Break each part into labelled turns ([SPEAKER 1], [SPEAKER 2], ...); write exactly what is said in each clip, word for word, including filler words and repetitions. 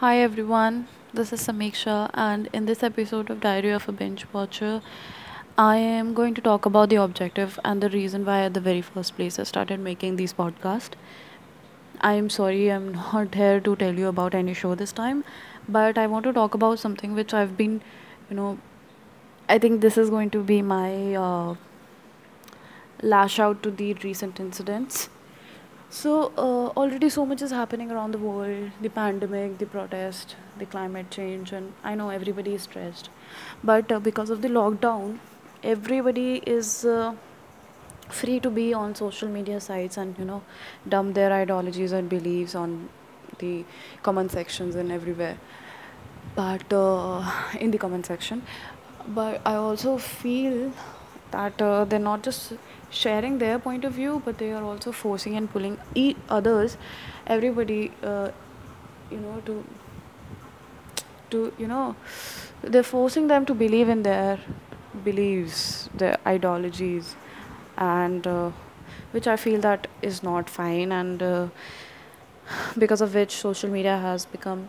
[SPEAKER 1] Hi everyone, this is Samiksha, and in this episode of Diary of a Binge Watcher, I am going to talk about the objective and the reason why, at the very first place, I started making these podcasts. I am sorry I'm not here to tell you about any show this time, but I want to talk about something which I've been, you know, I think this is going to be my uh, lash out to the recent incidents. So, uh, already so much is happening around the world, the pandemic, the protest, the climate change, and I know everybody is stressed. But uh, because of the lockdown, everybody is uh, free to be on social media sites and, you know, dump their ideologies and beliefs on the comment sections and everywhere. But uh, in the comment section, but I also feel that uh, they're not just sharing their point of view, but they are also forcing and pulling e- others, everybody, uh, you know, to to you know, they're forcing them to believe in their beliefs, their ideologies, and uh, which I feel that is not fine, and uh, because of which social media has become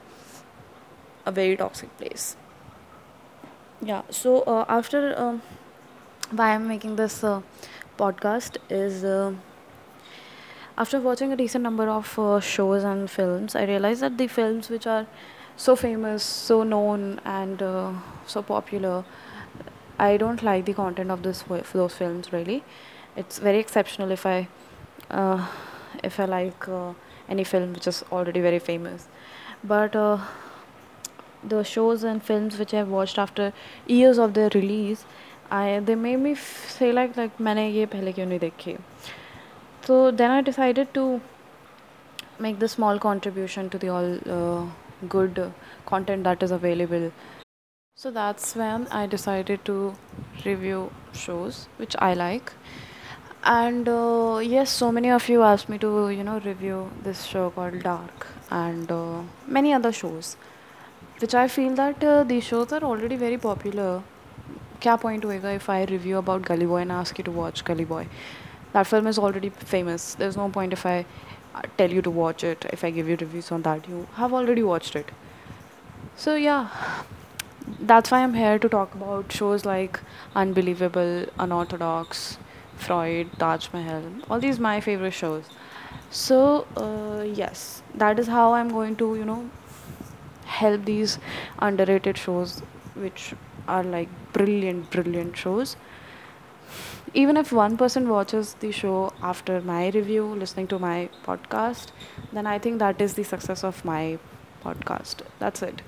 [SPEAKER 1] a very toxic place. Yeah. So uh, after um, why I'm making this uh, podcast is uh, after watching a decent number of uh, shows and films, I realized that the films which are so famous, so known, and uh, so popular, I don't like the content of this those films really. It's very exceptional if I uh, if I like uh, any film which is already very famous. But uh, the shows and films which I've watched after years of their release, I they made me f- say like like मैंने ये पहले क्यों नहीं देखी. So then I decided to make the small contribution to the all uh, good uh, content that is available. So that's when I decided to review shows which I like. And uh, yes, so many of you asked me to, you know, review this show called Dark and uh, many other shows, which I feel that uh, these shows are already very popular. क्या point होएगा if I review about Gully Boy and ask you to watch Gully Boy? That film is already famous. There's no point if I uh, tell you to watch it. If I give you reviews on that, you have already watched it. So yeah, that's why I'm here to talk about shows like Unbelievable, Unorthodox, Freud, Taj Mahal. All these my favorite shows. So uh, yes, that is how I'm going to, you know, help these underrated shows, which are like brilliant, brilliant shows. Even if one person watches the show after my review, listening to my podcast, then I think that is the success of my podcast. That's it.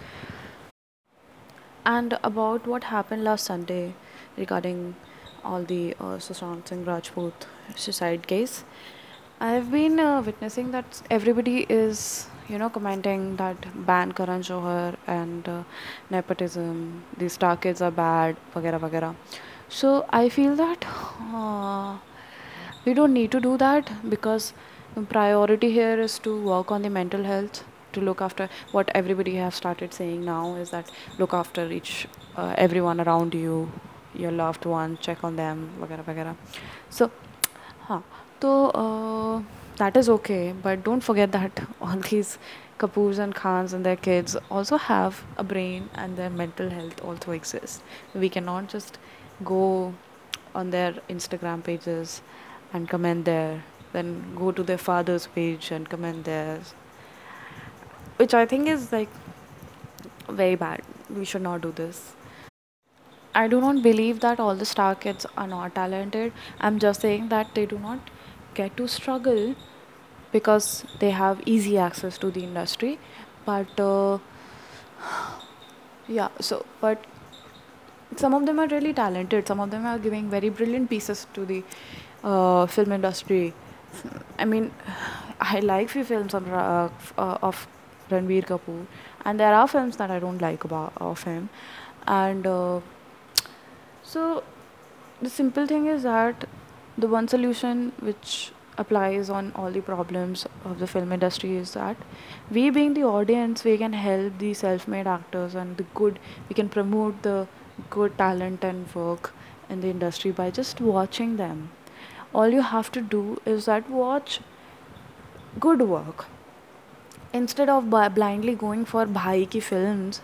[SPEAKER 1] And about what happened last Sunday regarding all the uh, Sushant Singh Rajput suicide case, I've been uh, witnessing that everybody is, you know, commenting that ban Karan Johar and uh, nepotism, these star kids are bad, vagera vagera. So I feel that uh, we don't need to do that because the priority here is to work on the mental health, to look after what everybody have started saying now is that look after each uh, everyone around you, your loved one, check on them, vagera vagera. So huh. So uh, that is okay, but don't forget that all these Kapoors and Khans and their kids also have a brain and their mental health also exists. We cannot just go on their Instagram pages and comment there, then go to their father's page and comment there, which I think is like very bad. We should not do this. I do not believe that all the star kids are not talented. I'm just saying that they do not get to struggle because they have easy access to the industry. But uh, yeah, so but some of them are really talented. Some of them are giving very brilliant pieces to the uh, film industry. I mean, I like few films of, uh, uh, of Ranveer Kapoor, and there are films that I don't like about of him. And uh, so the simple thing is that the one solution which applies on all the problems of the film industry is that we being the audience, we can help the self-made actors and the good, we can promote the good talent and work in the industry by just watching them. All you have to do is that watch good work, instead of b- blindly going for bhai ki films,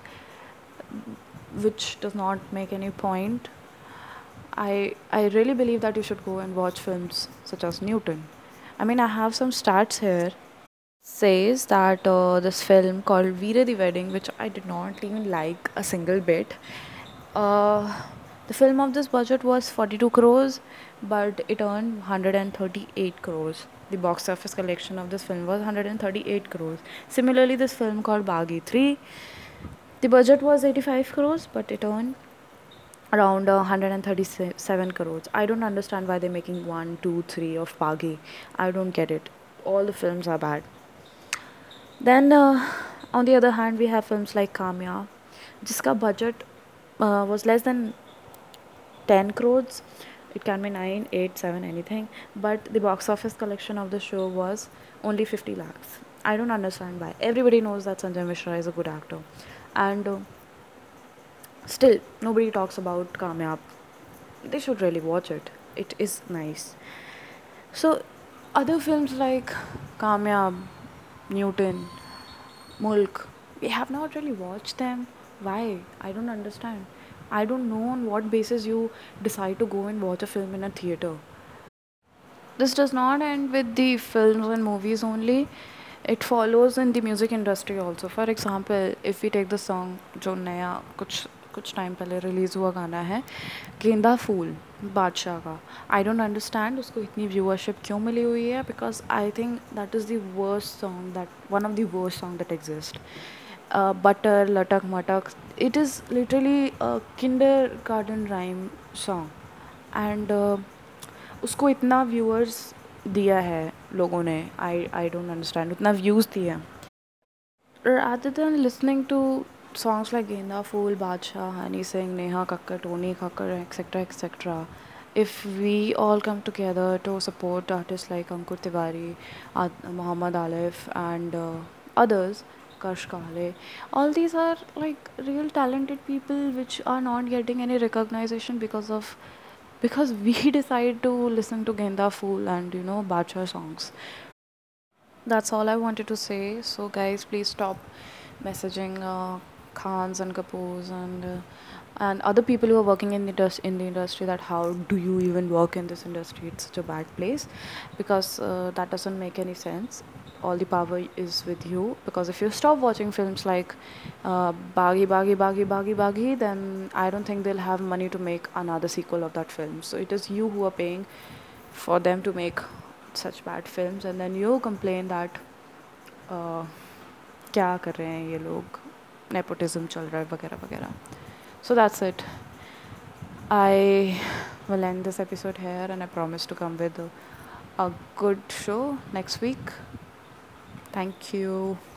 [SPEAKER 1] which does not make any point, I I really believe that you should go and watch films such as Newton. I mean, I have some stats here. Says that uh, this film called Veera the Wedding, which I did not even like a single bit. Uh, the film of this budget was forty-two crores, but it earned one hundred thirty-eight crores. The box office collection of this film was one hundred thirty-eight crores. Similarly, this film called Baghi three, the budget was eighty-five crores, but it earned around uh, one hundred thirty-seven crores. I don't understand why they're making one, two, three of Baghi. I don't get it. All the films are bad. Then, uh, on the other hand, we have films like Kamya, जिसका budget uh, was less than ten crores. It can be nine, eight, seven, anything. But the box office collection of the show was only fifty lakhs. I don't understand why. Everybody knows that Sanjay Mishra is a good actor. And uh, still, nobody talks about Kamyab. They should really watch it. It is nice. So, other films like Kamyab, Newton, Mulk, we have not really watched them. Why? I don't understand. I don't know on what basis you decide to go and watch a film in a theater. This does not end with the films and movies only. It follows in the music industry also. For example, if we take the song जो नया कुछ कुछ time पहले release हुआ गाना है गेंदा फूल बादशाह का आई डोंट अंडरस्टैंड उसको इतनी व्यूअरशिप क्यों मिली हुई है because I think that is the worst song that one of the worst song that exist butter लटक मटक it is literally a kindergarten rhyme song and uh, उसको इतना व्यूअर्स दिया है लोगों ने आई आई डोंट अंडरस्टैंड उतना views दिया rather than listening to songs like Genda Fool, Badshah, Hani Singh, Neha Kakkar, Tony Kakkar, et cetera et cetera, if we all come together to support artists like Ankur Tiwari, Ad- Muhammad Alif, and uh, others, Karsh Kale, all these are like real talented people which are not getting any recognition because of because we decide to listen to Genda Fool and you know Badshah songs. That's all I wanted to say. So, guys, please stop messaging uh, Khans and Kapoors and uh, and other people who are working in the indus- in the industry that how do you even work in this industry? It's such a bad place because uh, that doesn't make any sense. All the power is with you because if you stop watching films like uh, Baghi Baghi Baghi Baghi Baghi, then I don't think they'll have money to make another sequel of that film. So it is you who are paying for them to make such bad films and then you complain that uh, क्या कर रहे हैं ये लोग nepotism चल रहा है वगैरह वगैरह. So that's it. I will end this episode here and I promise to come with a, a good show next week. Thank you.